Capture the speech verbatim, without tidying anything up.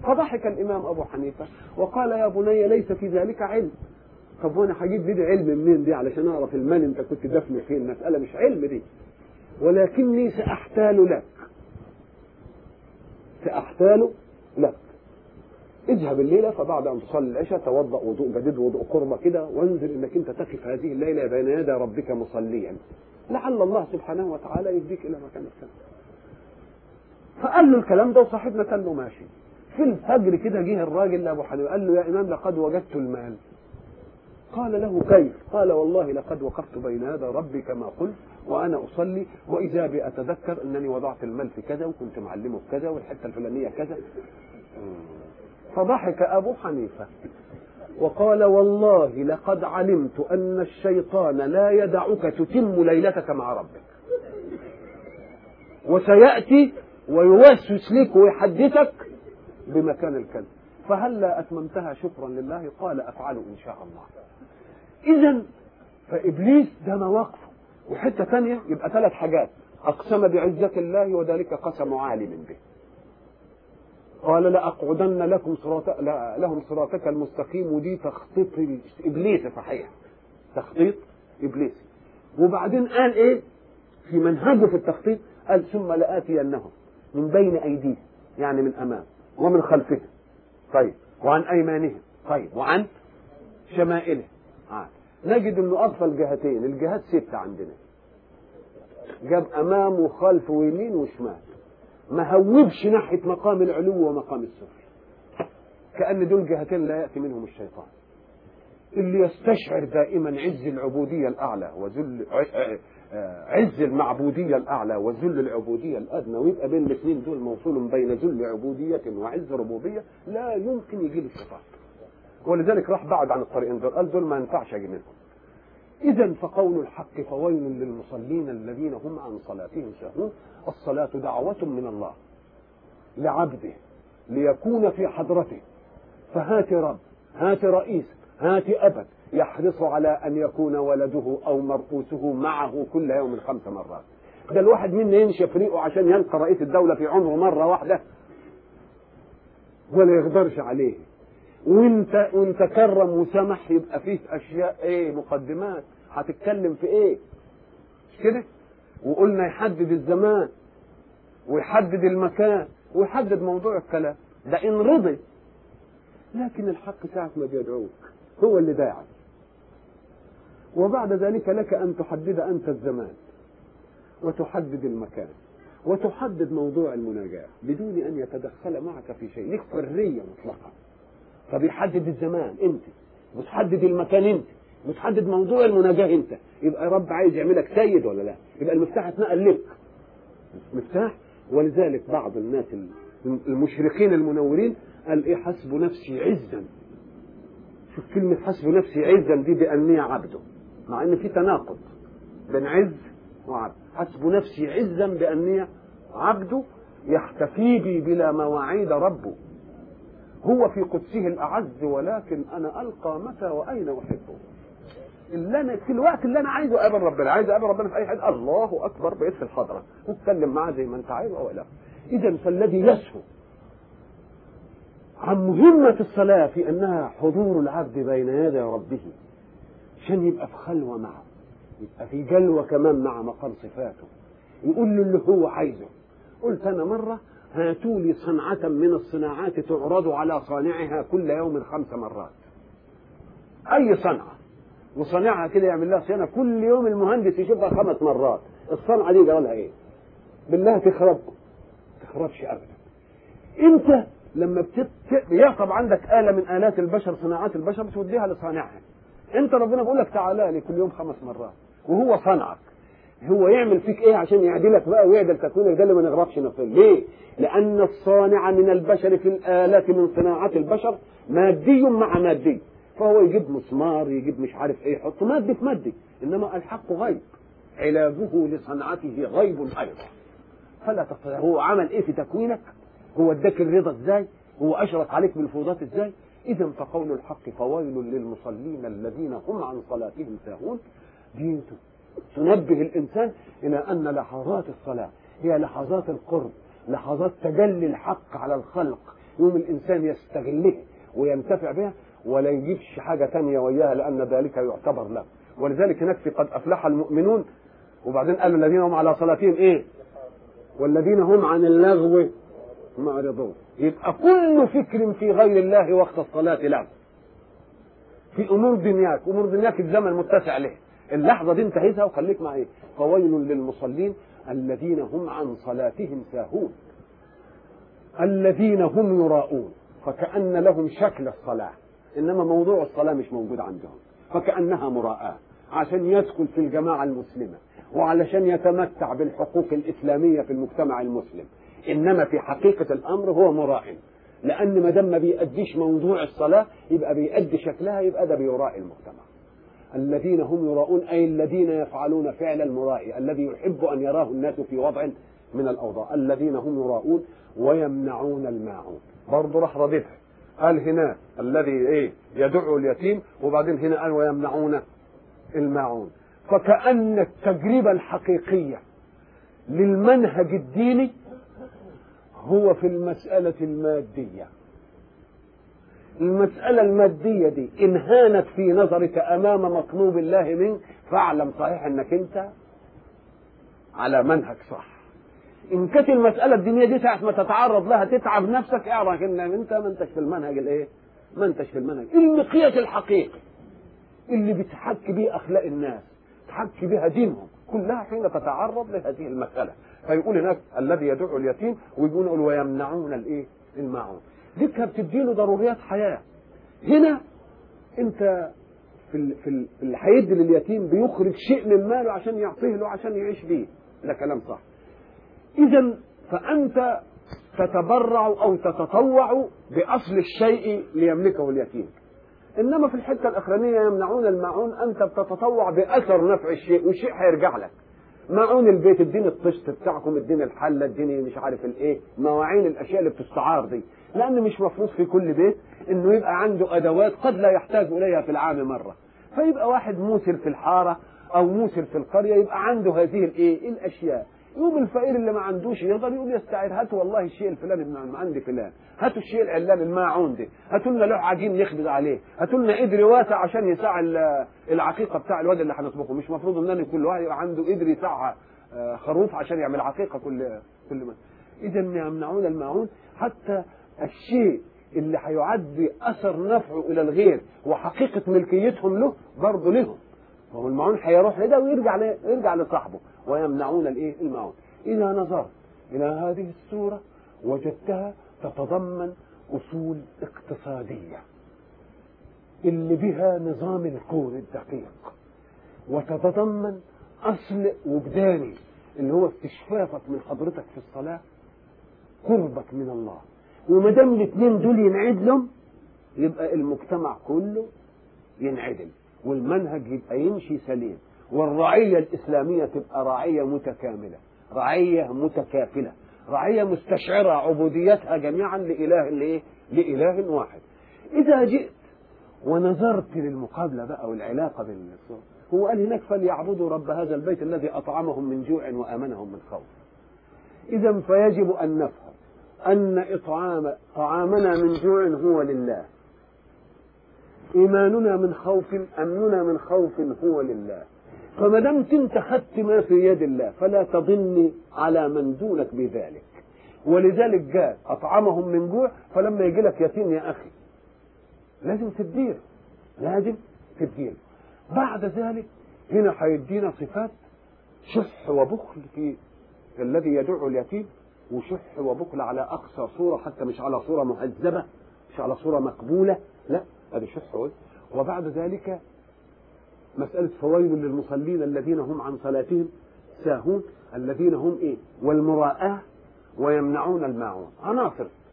فضحك الإمام أبو حنيفة وقال يا بني ليس في ذلك علم. طب وانا هجيب دي علم منين دي علشان اعرف المال انت كنت دفنه فين؟ المسألة مش علم دي، ولكني سأحتال لك سأحتال لك اذهب الليلة فبعد أن تصلي العشاء توضأ وضوء جديد وضوء قربة كده، وانزل انك انت تقف هذه الليلة بين يدي ربك مصليا لعل الله سبحانه وتعالى يهديك إلى مكان السلام. فقال له الكلام ده وصاحبنا كان له ماشي. في الفجر كده جه الراجل لأبو حنيفة قال له يا إمام لقد وجدت المال. قال له كيف؟ قال والله لقد وقفت بين يدي ربي كما قلت وأنا أصلي وإذا بي أتذكر أنني وضعت المال في كذا وكنت معلمه في كذا والحتة الفلانية كذا. فضحك أبو حنيفة وقال والله لقد علمت أن الشيطان لا يدعك تتم ليلتك مع ربك، وسيأتي ويوسوس لك ويحدثك بمكان الكلب، فهلا أتممتها شكرا لله؟ قال أفعل إن شاء الله. إذن فإبليس ده مواقفه. وحتة ثانية يبقى ثلاث حاجات: أقسم بعزة الله وذلك قسم عالم به. قال لأقعدن لكم صراط لهم صراطك المستقيم، ودي تخطيط إبليس صحيح، تخطيط إبليس. وبعدين قال إيه في منهجه في التخطيط؟ قال ثم لآتينهم من بين أيديهم يعني من أمام ومن خلفهم، طيب وعن أيمانهم، طيب وعن شمائلهم. آه. نجد أنه أضفى الجهتين، الجهات ستة عندنا، جاب أمام وخلف ويمين وشمال، ما هوبش ناحية مقام العلو ومقام السفل، كأن دول جهتين لا يأتي منهم الشيطان. اللي يستشعر دائما عز العبودية الأعلى وذل عز المعبودية الأعلى وذل العبودية الأدنى، ويبقى بين الاثنين دول موصول بين ذل عبودية وعز ربوبية، لا يمكن يجي له الشيطان. ولذلك راح بعد عن الطريقين دول، قال دول ما ينفعش أجي منهم. إذن فقول الحق فويل للمصلين الذين هم عن صلاتهم ساهون. الصلاة دعوة من الله لعبده ليكون في حضرته، فهات رب، هات رئيس، هات أبد يحرص على أن يكون ولده أو مرؤوسه معه كل يوم خمس مرات. ده الواحد منا ينشف ريقه عشان يلقى رئيس الدولة في عمره مرة واحدة ولا يقدرش عليه، وانت وانت كرم وسمح يبقى فيه اشياء ايه مقدمات هتتكلم في ايه مش كده. وقلنا يحدد الزمان ويحدد المكان ويحدد موضوع الكلام ده ان رضي. لكن الحق ساعة ما بيدعوك هو اللي داعي، وبعد ذلك لك ان تحدد انت الزمان وتحدد المكان وتحدد موضوع المناجاة بدون ان يتدخل معك في شيء، لك حرية مطلقة. فبيحدد الزمان انت، وتحدد المكان انت، وتحدد موضوع المناجاة انت. يبقى رب عايز يعملك سيد ولا لا؟ يبقى المفتاح اتنقل لك مفتاح. ولذلك بعض الناس المشرقين المنورين قال ايه حسب نفسي عزا. شوف كلمة حسب نفسي عزا دي بأني عبده، مع ان في تناقض بين عز وعبد. حسب نفسي عزا بأني عبده يحتفي بي بلا مواعيد ربه، هو في قدسه الأعز ولكن أنا ألقى متى وأين أحبه. اللي أنا في الوقت اللي أنا عايزه أقابل ربنا، عايز أقابل ربنا في أي حاجة الله أكبر بقيت في الحضرة واتكلم معاه زي ما أنت عايز أو لا. إذا فالذي يسهو عن مهمة الصلاة في أنها حضور العبد بين يدي ربه عشان يبقى في خلوة معه، يبقى في جلوة كمان مع مقام صفاته، يقول له اللي هو عايزه. قلت أنا مرة هاتوا لي صنعة من الصناعات تعرض على صانعها كل يوم خمس مرات، أي صنعة وصانعها كده يعمل لها صيانة كل يوم، المهندس يشوفها خمس مرات. الصنعة دي جرى لها إيه؟ بالله تخرب تخربش أبدا. أنت لما بتت... يعقب عندك آلة من آلات البشر صناعات البشر بتوديها لصانعها، أنت ربنا بيقول لك تعالى لي كل يوم خمس مرات وهو صنعك. هو يعمل فيك ايه عشان يعدلك بقى ويعدل تكوينك؟ ده اللي ما نغرقش نفسه. ليه؟ لأن الصانع من البشر في الآلات من صناعات البشر مادي مع مادي، فهو يجيب مسمار يجيب مش عارف ايه يحط مادي في مادي، انما الحق غيب علاجه لصنعته غيب ايضا فلا تستطيع. هو عمل ايه في تكوينك؟ هو اداك الرضا ازاي؟ هو اشرف عليك بالفوضات ازاي؟ اذا فقول الحق فويل للمصلين الذين هم عن صلاتهم ساهون دي تنبه الإنسان إلى أن لحظات الصلاة هي لحظات القرب، لحظات تجلي الحق على الخلق، يوم الإنسان يستغله وينتفع بها ولا يجيبش حاجة تانية وياها، لأن ذلك يعتبر له. ولذلك هناك في قد أفلح المؤمنون، وبعدين قالوا الذين هم على صلاتهم إيه؟ والذين هم عن اللغو معرضون. يبقى كل فكر في غير الله وقت الصلاة لغو. في أمور دنياك، أمور دنياك الزمن متسع له، اللحظة دي انتهيتها وخليك مع إيه؟ فويل للمصلين الذين هم عن صلاتهم ساهون الذين هم يراءون، فكأن لهم شكل الصلاة، إنما موضوع الصلاة مش موجود عندهم، فكأنها مراءة عشان يدخل في الجماعة المسلمة وعلشان يتمتع بالحقوق الإسلامية في المجتمع المسلم، إنما في حقيقة الأمر هو مراء، لأن ما دام ما بيأديش موضوع الصلاة يبقى بيأدي شكلها، يبقى ده بيراء المجتمع. الذين هم يراءون أي الذين يفعلون فعل المرائي الذي يحب أن يراه الناس في وضع من الأوضاع. الذين هم يراءون ويمنعون الماعون، برضه راح رددها، قال هنا الذي ايه يدعو اليتيم، وبعدين هنا قال ويمنعون الماعون. فكأن التجربة الحقيقية للمنهج الديني هو في المسألة المادية. المسألة المادية دي إن هانت في نظرك أمام مطلوب الله منك فاعلم صحيح أنك أنت على منهج صح. إن كانت المسألة الدينية دي ساعة ما تتعرض لها تتعب نفسك، اعرف إن أنت ما أنتش في المنهج الإيه؟ ما أنتش في المنهج المقياس الحقيقي اللي بتحكي به أخلاق الناس، تحكي بها دينهم كلها حين تتعرض لهذه المسألة. فيقول هناك الذي يدعو اليتيم، ويقول ويمنعون الإيه؟ الماعون. دي كانت بتديله ضروريات حياة. هنا أنت في في اللي هيدي لليتيم بيخرج شيء من ماله عشان يعطيه له عشان يعيش بيه، ده كلام صح. إذا فأنت تتبرع أو تتطوع بأصل الشيء ليملكه اليتيم، إنما في الحتة الأخرانية يمنعون الماعون أنت بتتطوع بأثر نفع الشيء، والشيء هيرجع لك. ماعون البيت اديني الطشت بتاعكم، اديني الحلة، اديني مش عارف الايه، مواعين الأشياء اللي بتستعار دي، لأن مش مفروض في كل بيت إنه يبقى عنده أدوات قد لا يحتاج إليها في العام مرة. فيبقى واحد موسر في الحارة أو موسر في القرية يبقى عنده هذه الايه الأشياء. يوم الفقير اللي ما عندوش يقدر يقول يستعير، هاتوا والله الشيء الفلاني من عندي فلان، هاتوا الشيء العلان الماعون دي، هاتوا لنا لوح عجين نخبز عليه، هاتوا لنا قدر واسع عشان يساع العقيقه بتاع الواد اللي هنطبخه. مش مفروض ان كل واحد يبقى عنده قدر يساع خروف عشان يعمل عقيقه كل كل ما. اذا يمنعون الماعون، حتى الشيء اللي هيعدي اثر نفعه الى الغير وحقيقه ملكيتهم له برضه لهم، وهو الماعون هيروح لده ويرجع ل... يرجع لصاحبه. ويمنعون الايه الماعون. اذا نظرت الى هذه السوره وجدتها تتضمن اصول اقتصاديه اللي بها نظام الكون الدقيق، وتتضمن اصل وجداني اللي هو استشفافك من حضرتك في الصلاه قربك من الله. وما دام الاثنين دول ينعدلهم يبقى المجتمع كله ينعدل، والمنهج يبقى يمشي سليم، والرعية الإسلامية تبقى رعية متكاملة، رعية متكافلة، رعية مستشعرة عبوديتها جميعا لإله لإيه؟ لإله واحد. إذا جئت ونظرت للمقابلة بقى والعلاقة بين الصور، هو قال هناك فليعبدوا رب هذا البيت الذي أطعمهم من جوع وآمنهم من خوف. إذا فيجب أن نفهم أن إطعام طعامنا من جوع هو لله، إيماننا من خوف، أمننا من خوف هو لله. فما دمت انت خدت ما في يد الله فلا تظن على من دونك بذلك. ولذلك جاء أطعمهم من جوع، فلما يجي لك يتيم يا أخي لازم تدير، لازم تدير. بعد ذلك هنا هيدينا صفات شح وبخل في الذي يدعو اليتيم، وشح وبخل على أقصى صورة، حتى مش على صورة مهذبة، مش على صورة مقبولة، لا هذا شح. وبعد ذلك مسألة فويل للمصلين الذين هم عن صلاتهم ساهون، الذين هم إيه؟ والمراءة ويمنعون الماعون، عناصر